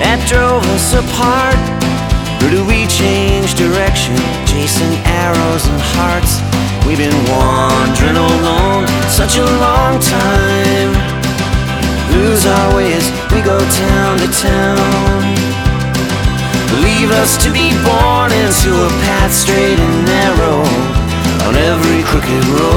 that drove us apart? Or do we change direction, chasing arrows and hearts? We've been wandering alone such a long time. Lose our way as we go town to town. Leave us to be born into a path straight and narrow on every crooked road.